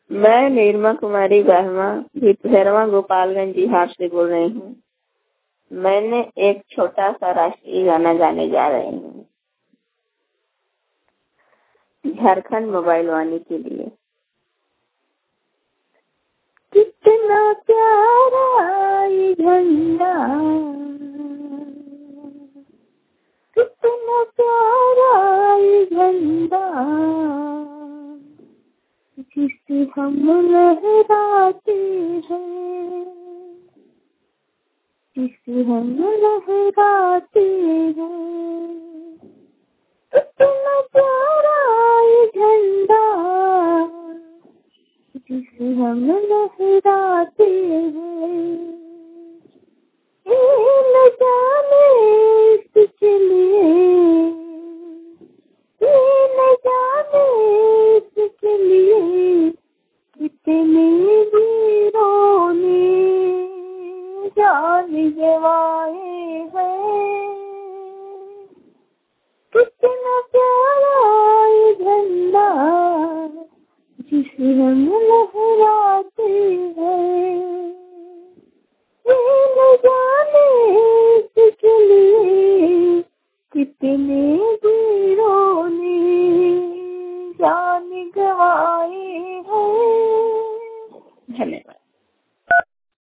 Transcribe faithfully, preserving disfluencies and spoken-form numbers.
मैं निर्मा कुमारी बहमा भितरवा गोपालगंज बिहार से बोल रही हूँ। मैंने एक छोटा सा राष्ट्रीय गाना गाने जा रही हूँ झारखंड मोबाइल वाणी के लिए। कितना प्यारा ये झंडा, कितना प्यारा ये झंडा, जिसे हम लहराते हैं, जिसे हम लहराते हैं। कितना प्यारा ये झंडा, जिसे हम लहराते हैं। ये न जाने इसके लिए, ये न जाने इसके लिए कितने वीरों ने जान गंवाए हैं। कितना प्यारा ये झंडा, जिसे हम लहराते हैं। ये न जाने इसके लिए कितने वीरों ने जान गंवाए